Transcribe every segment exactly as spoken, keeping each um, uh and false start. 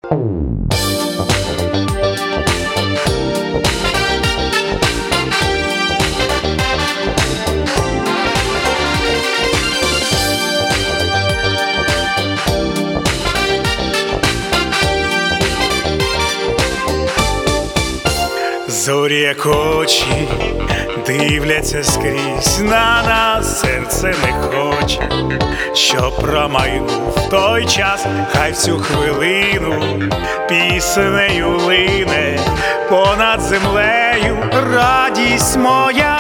Зорі, як очі, дивляться скрізь на нас, серце не хоче, щоб промайнув той час, хай всю хвилину піснею лине понад землею радість моя.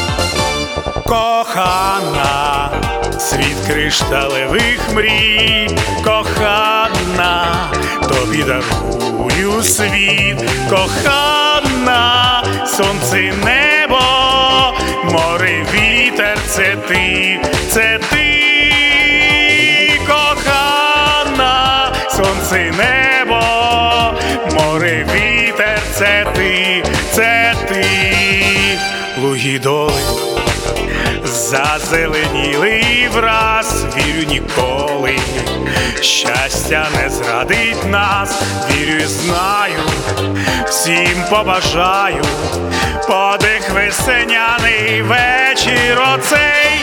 Кохана, світ кришталевих мрій, кохана, тобі дарую світ, кохана, сонце й небо, море, вітер, це ти, це ти, кохана, сонце й небо, море, вітер, це ти, це ти, луги доли зазеленіли враз, вірю ніколи, щастя не зрадить нас, вірю і знаю, всім побажаю, подих весняний вечір оцей.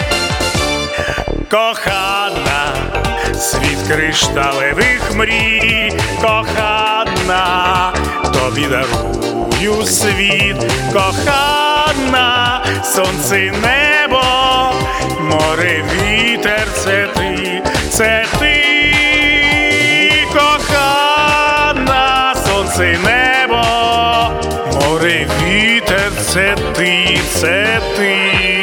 Кохана, світ кришталевих мрій, кохана, тобі дарую світ, кохана, сонце й небо, море, вітер, це ти, це ти, кохана, сонце й небо, море, вітер, це ти, це ти.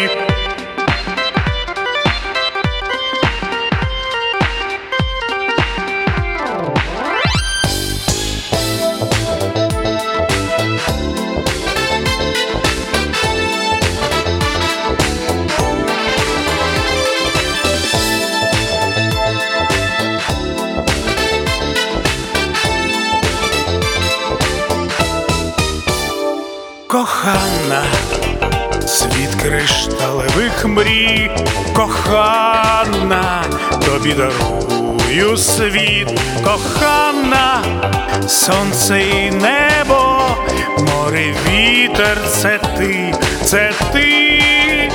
Кохана, світ кришталевих мрій, кохана, тобі дарую світ, кохана, сонце і небо, море, вітер, це ти, це ти,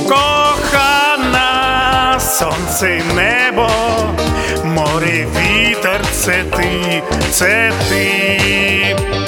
кохана, сонце і небо, море, вітер, це ти, це ти.